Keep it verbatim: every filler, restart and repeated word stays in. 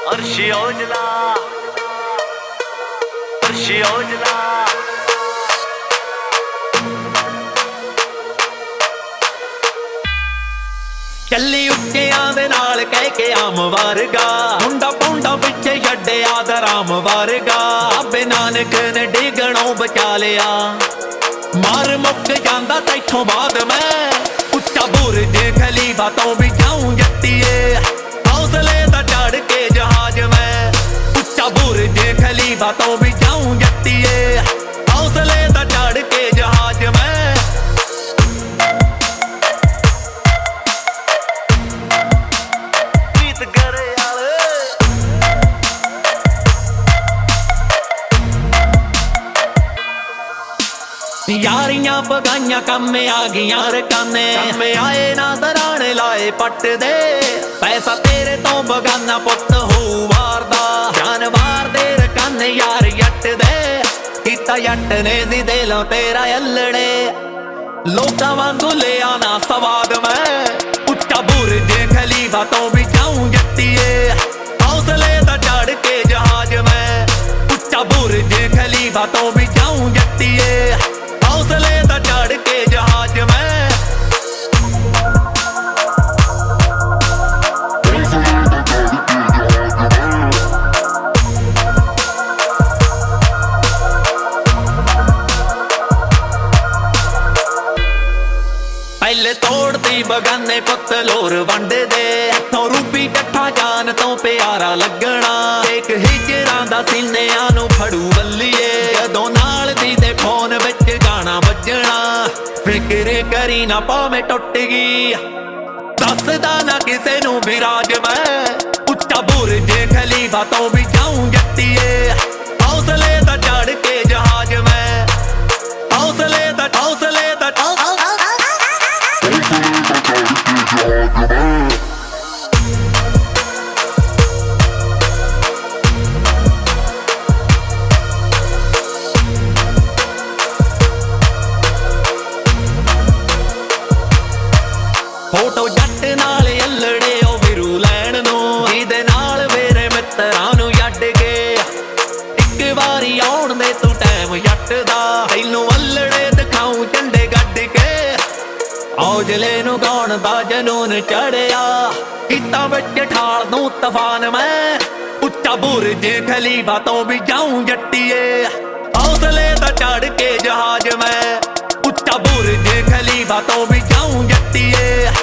अर्श ओजला अर्श ओजला ਚੱਲੀ ਉੱਚਿਆਂ ਦੇ ਨਾਲ ਕਹਿ ਕੇ ਆਮ ਵਰਗਾ ਮੁੰਡਾ ਪੌਂਡਾ ਪਿੱਛੇ ਛੱਡਿਆ ਦਰਾਮ ਵਰਗਾ ਬਾਬੇ ਨਾਨਕ ਨੇ ਡਿਗਣੋਂ ਬਚਾ ਲਿਆ ਮਾਰ ਮੁੱਕ ਜਾਂਦਾ ਤੈਥੋਂ ਬਾਅਦ ਮੈਂ ਉੱਚਾ ਬੁਰਜ ਖਲੀਫਾ ਤੋਂ ਵੀ ਜਾਊਂ ਜੱਟੀਏ ਹੌਸਲੇ ਦਾ ਚੜ ਕੇ ਜਹਾਜ਼ ਮੈਂ ਉੱਚਾ ਬੁਰਜ ਖਲੀਫਾ ਤੋਂ ਵੀ ਜਾਊਂ ਜੱਟੀਏ ਹੌਸਲੇ ਦਾ ਚੜ ਕੇ ਜਹਾਜ਼ ਮੈਂ यारियां पगाइयां कम आ गईयां रकाने कम आए ना दराने लाए पट दे पैसा तेरे तो बगाना पुत हो वारदा जानवार दे रकाने यार जट दे किता जट ने दी दिलों तेरा अल्लड़े लोकां वांगू ले आना सवाद मैं उच्चा बुरज खलीफा तो भी जाऊं जट्टीए हौसले दा चढ़ के जहाज मैं उच्चा बुरज खलीफा तो भी जाऊं जट्टीए हौसले दा चढ़ के जहाज मैं पहले तोड़ती बगाने पुत लोर वंड दे हथों रूपी कट्ठा जान तो प्यारा लगना एक हिजरां दा सीनियां नू फड़ू बल्लीए जदों नाल दी दे फोन विच गाना बजना फिक्र करी ना भावें टुट गई दसदा ना किसे नू भी राज मैं उच्चा बुरज खलीफा तो भी जाऊं जट्टीए हौसले दा चढ़ के जहाज मैं हौसले दा हौसले दा फोटो जट नाल अल्लड़े ओ विरू लैण नू जिहदे नाल मेरे मित्तरां नू छड्ड के इक वारी आउण दे तू टैम जट दा तैनूं अल्लड़े दिखाऊं झंडे गड्ड के औजले नू गाउण दा जनून चढ़िया किता विच ठाल दूं तूफान मैं उच्चा बुरज खलीफा तो भी जाऊं जट्टीए हौसले दा चढ़ के जहाज मैं उच्चा बुरज खलीफा तो भी जाऊं जट्टीए